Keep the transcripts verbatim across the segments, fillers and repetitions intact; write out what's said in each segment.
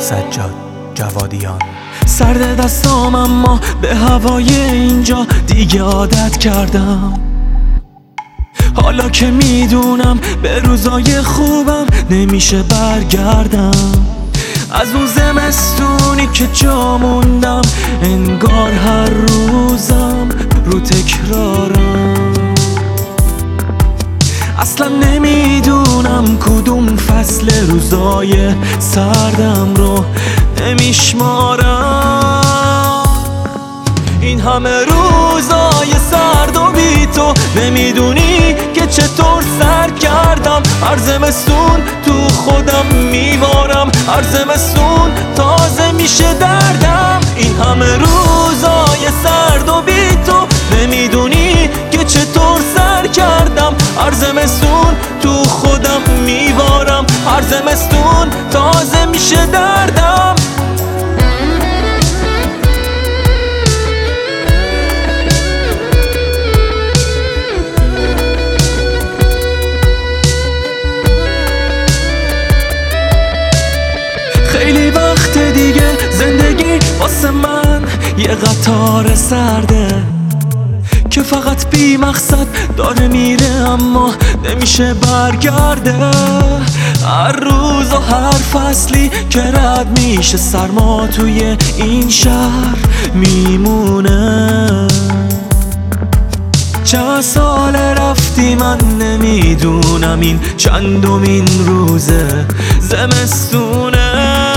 سجاد جوادیان. سرد دستام اما به هوای اینجا دیگه عادت کردم. حالا که میدونم به روزای خوبم نمیشه برگردم. از اون زمستونی که جا موندم انگار هر روزم رو تکرارم. اصلا نمیدونم کدوم فصل روزای سردم رو نمیشمارم. این همه روزای سرد و بی تو نمیدونی که چطور سر کردم. هر زمستون تو خودم میبارم، هر زمستون تازه میشه دردم. این همه روزای سرد و بی تو نمیدونی که چطور سر کردم. هر زمستون تو خودم میبارم، هر زمستون تازه میشه دردم. خیلی وقت دیگه زندگی واسه من یه قطار سرده که فقط بی مقصد داره میره اما نمیشه برگرده. هر روز و هر فصلی که رد میشه سرما توی این شهر میمونه. چند سال رفتی من نمیدونم این چندمین روزه زمستونه.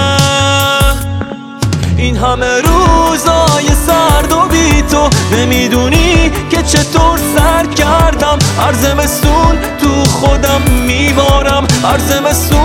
این همه روزای سرد و بی تو نمیدونی که چطور سر کردم. هر زمستون تو خودم میبارم، هر زمستون